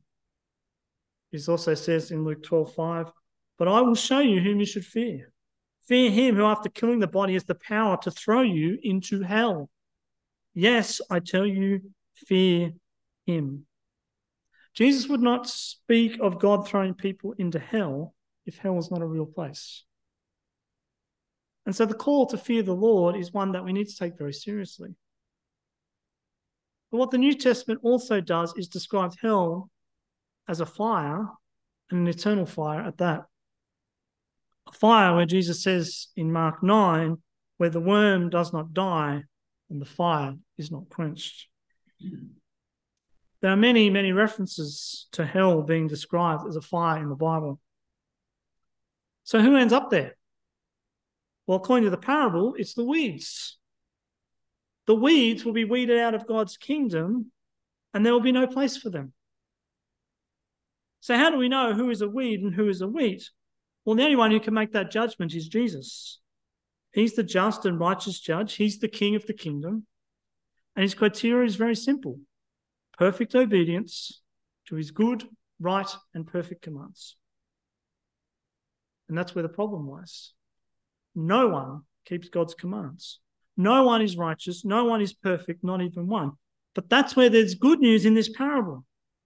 It also says in Luke twelve five, but I will show you whom you should fear. Fear him who after killing the body has the power to throw you into hell. Yes, I tell you, fear him. Jesus would not speak of God throwing people into hell if hell was not a real place. And so the call to fear the Lord is one that we need to take very seriously. But what the New Testament also does is describe hell as a fire, and an eternal fire at that. A fire where Jesus says in Mark nine, where the worm does not die and the fire is not quenched. There are many, many references to hell being described as a fire in the Bible. So who ends up there? Well, according to the parable, it's the weeds. The weeds will be weeded out of God's kingdom, and there will be no place for them. So how do we know who is a weed and who is a wheat? Well, the only one who can make that judgment is Jesus. He's the just and righteous judge. He's the king of the kingdom. And his criteria is very simple. Perfect obedience to his good, right, and perfect commands. And that's where the problem lies. No one keeps God's commands. No one is righteous. No one is perfect, not even one. But that's where there's good news in this parable.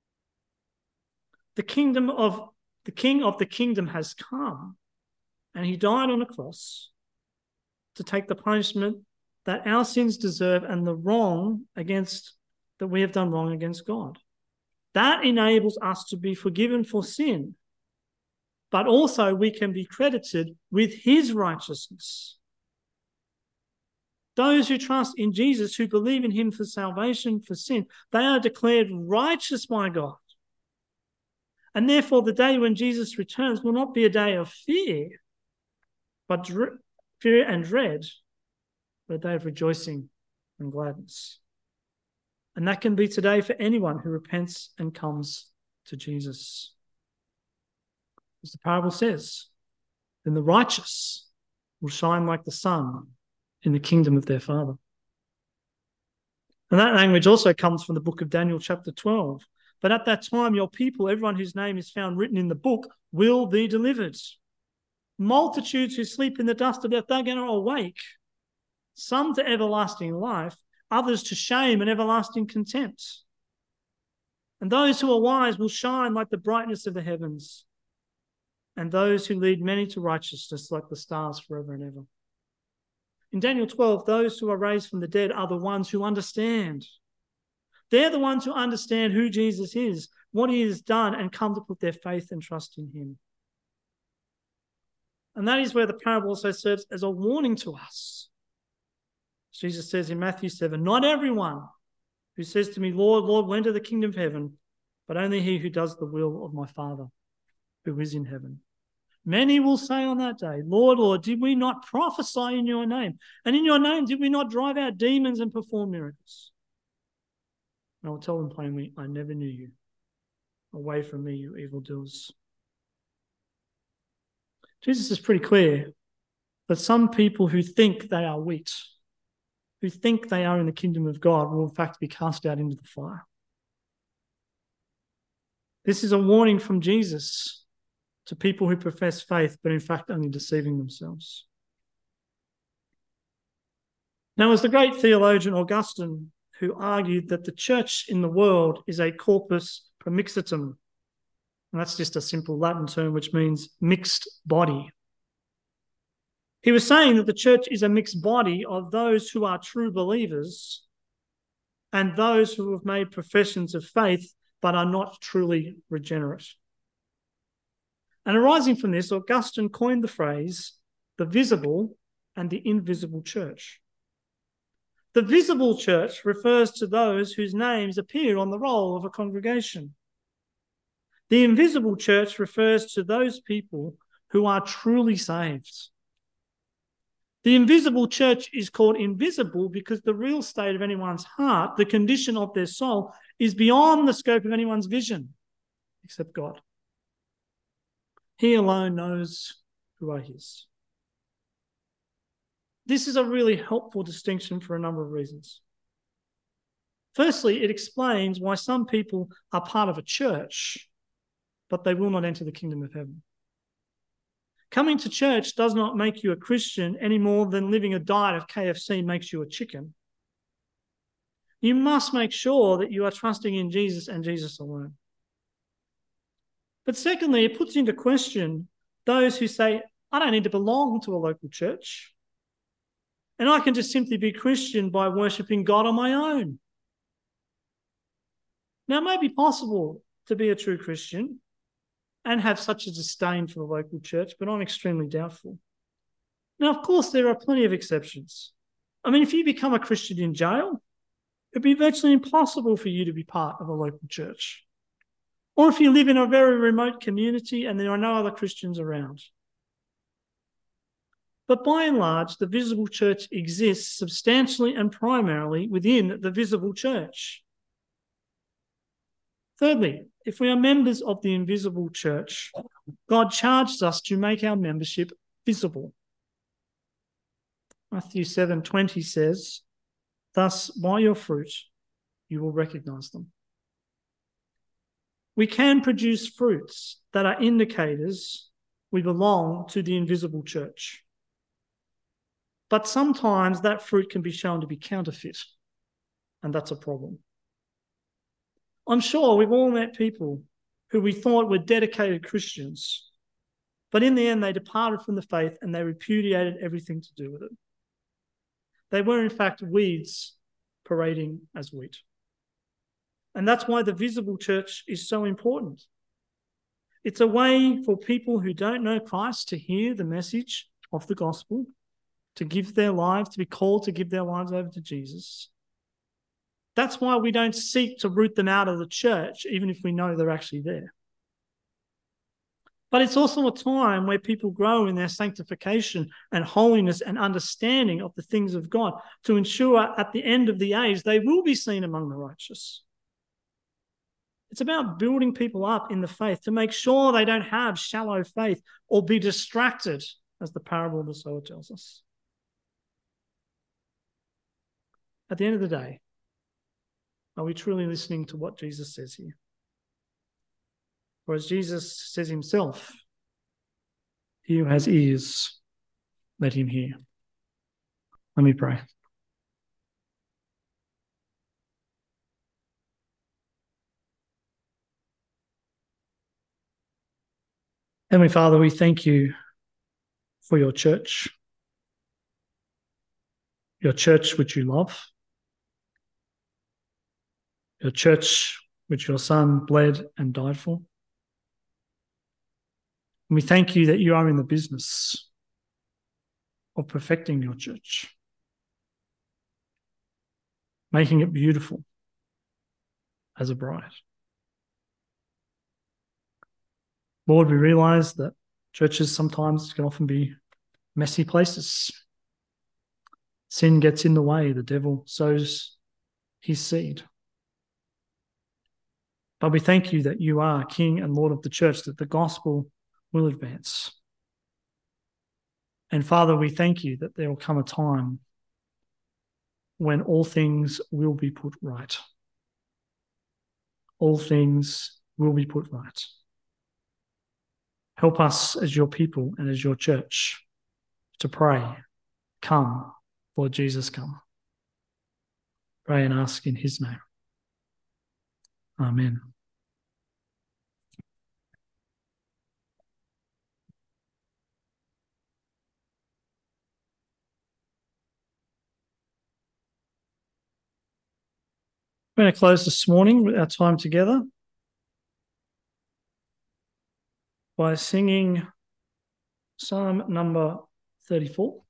The kingdom of the king of the kingdom has come, and he died on a cross to take the punishment that our sins deserve and the wrong against that we have done wrong against God. That enables us to be forgiven for sin, but also we can be credited with his righteousness. Those who trust in Jesus, who believe in him for salvation, for sin, they are declared righteous by God. And therefore, the day when Jesus returns will not be a day of fear, but dr- fear and dread, but a day of rejoicing and gladness. And that can be today for anyone who repents and comes to Jesus. As the parable says, then the righteous will shine like the sun in the kingdom of their Father. And that language also comes from the book of Daniel chapter twelve. But at that time, your people, everyone whose name is found written in the book, will be delivered. Multitudes who sleep in the dust of death, they're going to awake. Some to everlasting life, others to shame and everlasting contempt. And those who are wise will shine like the brightness of the heavens. And those who lead many to righteousness like the stars forever and ever. In Daniel twelve, those who are raised from the dead are the ones who understand. They're the ones who understand who Jesus is, what he has done, and come to put their faith and trust in him. And that is where the parable also serves as a warning to us. Jesus says in Matthew seven, not everyone who says to me, Lord, Lord, will enter the kingdom of heaven, but only he who does the will of my Father who is in heaven. Many will say on that day, Lord, Lord, did we not prophesy in your name? And in your name did we not drive out demons and perform miracles? And I will tell them plainly, I never knew you. Away from me, you evildoers. Jesus is pretty clear that some people who think they are wheat, who think they are in the kingdom of God, will in fact be cast out into the fire. This is a warning from Jesus to people who profess faith, but in fact only deceiving themselves. Now, as the great theologian Augustine, who argued that the church in the world is a corpus promixatum, and that's just a simple Latin term which means mixed body. He was saying that the church is a mixed body of those who are true believers and those who have made professions of faith but are not truly regenerate. And arising from this, Augustine coined the phrase, the visible and the invisible church. The visible church refers to those whose names appear on the roll of a congregation. The invisible church refers to those people who are truly saved. The invisible church is called invisible because the real state of anyone's heart, the condition of their soul, is beyond the scope of anyone's vision, except God. He alone knows who are his. This is a really helpful distinction for a number of reasons. Firstly, it explains why some people are part of a church, but they will not enter the kingdom of heaven. Coming to church does not make you a Christian any more than living a diet of K F C makes you a chicken. You must make sure that you are trusting in Jesus and Jesus alone. But secondly, it puts into question those who say, I don't need to belong to a local church, and I can just simply be Christian by worshipping God on my own. Now, it may be possible to be a true Christian and have such a disdain for the local church, but I'm extremely doubtful. Now, of course, there are plenty of exceptions. I mean, if you become a Christian in jail, it'd be virtually impossible for you to be part of a local church. Or if you live in a very remote community and there are no other Christians around. But by and large, the visible church exists substantially and primarily within the visible church. Thirdly, if we are members of the invisible church, God charged us to make our membership visible. Matthew seven twenty says, thus by your fruit you will recognise them. We can produce fruits that are indicators we belong to the invisible church. But sometimes that fruit can be shown to be counterfeit, and that's a problem. I'm sure we've all met people who we thought were dedicated Christians, but in the end they departed from the faith and they repudiated everything to do with it. They were in fact weeds parading as wheat. And that's why the visible church is so important. It's a way for people who don't know Christ to hear the message of the gospel, to give their lives, to be called to give their lives over to Jesus. That's why we don't seek to root them out of the church, even if we know they're actually there. But it's also a time where people grow in their sanctification and holiness and understanding of the things of God to ensure at the end of the age they will be seen among the righteous. It's about building people up in the faith to make sure they don't have shallow faith or be distracted, as the parable of the sower tells us. At the end of the day, are we truly listening to what Jesus says here? Or as Jesus says himself, he who has ears, let him hear. Let me pray. Heavenly Father, we thank you for your church, your church which you love, your church which your Son bled and died for. And we thank you that you are in the business of perfecting your church, making it beautiful as a bride. Lord, we realise that churches sometimes can often be messy places. Sin gets in the way, the devil sows his seed. But we thank you that you are King and Lord of the church, that the gospel will advance. And Father, we thank you that there will come a time when all things will be put right. All things will be put right. Help us as your people and as your church to pray, come, Lord Jesus, come. Pray and ask in his name. Amen. We're going to close this morning with our time together by singing Psalm number thirty-four.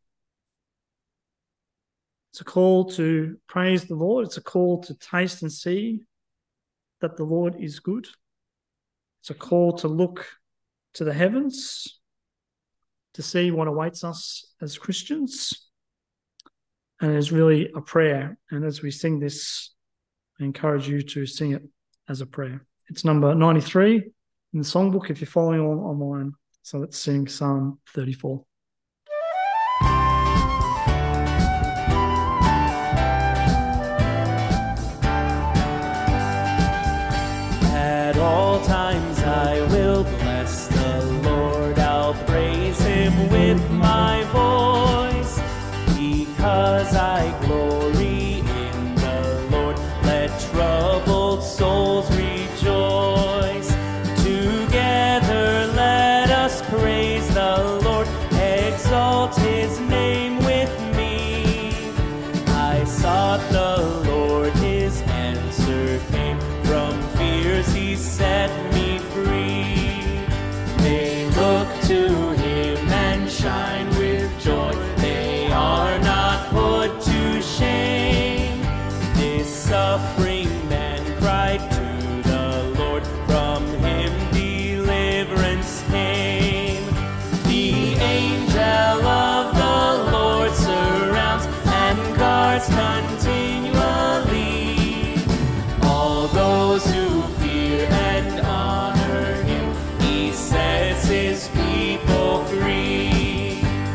It's a call to praise the Lord. It's a call to taste and see that the Lord is good. It's a call to look to the heavens to see what awaits us as Christians. And it's really a prayer. And as we sing this, I encourage you to sing it as a prayer. It's number ninety-three in the songbook if you're following on online. So let's sing Psalm thirty-four. At all times I will bless the Lord. I'll praise him with my voice, because I glory in the Lord. Let troubled souls rejoice. Together let us praise the Lord. Exalt his name with me. I sought the Lord, his answer came. From fears he set me free. They look to him and shine with joy. They are not put to shame. This suffering man cried to the Lord. From him deliverance came. The angel of the Lord surrounds and guards continually all those who fear and honor him. He sets his people free.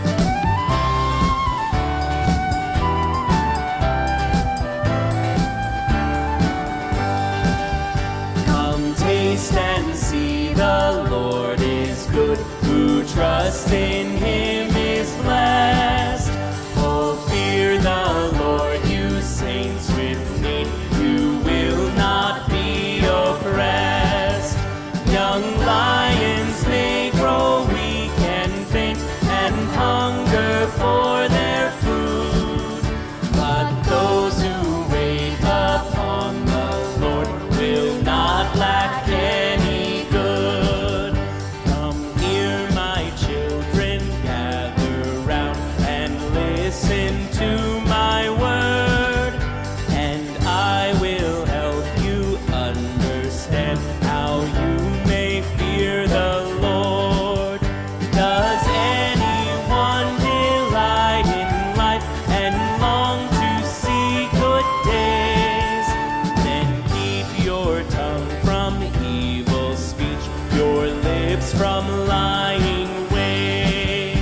Come taste and see the Lord is good. Who trusts in him is blessed. Oh, fear the Lord, you saints with me. You will not be oppressed. Young lions may grow weak and faint and hunger for their food, but those who wait upon the Lord will not lack any good. Come here, my children, gather round and listen to my word, and I will help you understand how you may fear the Lord. Does anyone delight in life and long to see good days? Then keep your tongue from evil speech, your lips from lying ways.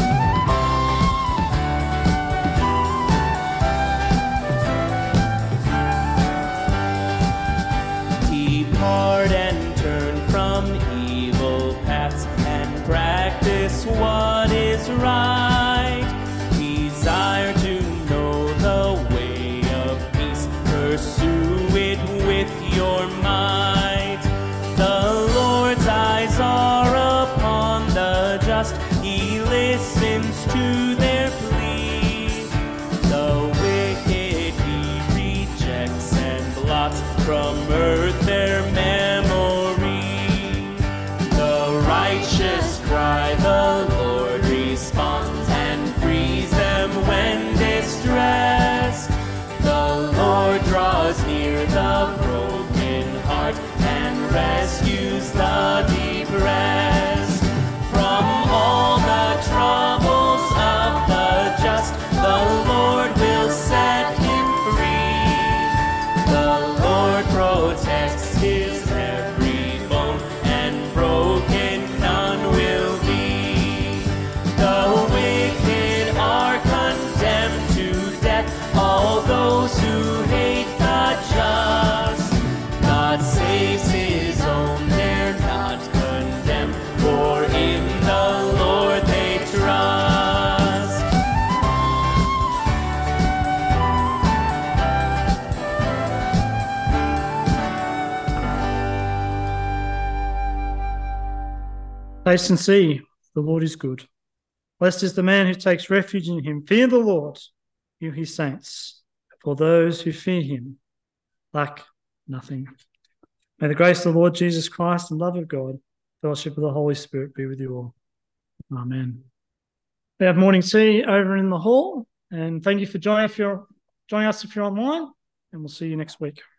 Depart and turn from evil paths and practice what is right. Desire to know the way of peace, pursue it with your might. The Lord's eyes are upon the just, he listens to their plea. The wicked he rejects and blots from earth their memory. The righteous cry, the Lord responds and frees them when distressed. The Lord draws near the broken heart and rescues the depressed. From all the troubles of the just, the Lord will set him free. The Lord protects his every bone, and broken none will be. The wicked are condemned to death, all those who hate the just. God saves his own, they're not condemned, for in the Lord they trust. Taste and see, the Lord is good. Blessed is the man who takes refuge in him. Fear the Lord, you his saints, for those who fear him lack nothing. May the grace of the Lord Jesus Christ and love of God, fellowship of the Holy Spirit be with you all. Amen. We have morning tea over in the hall, and thank you for joining, if you're, joining us if you're online, and we'll see you next week.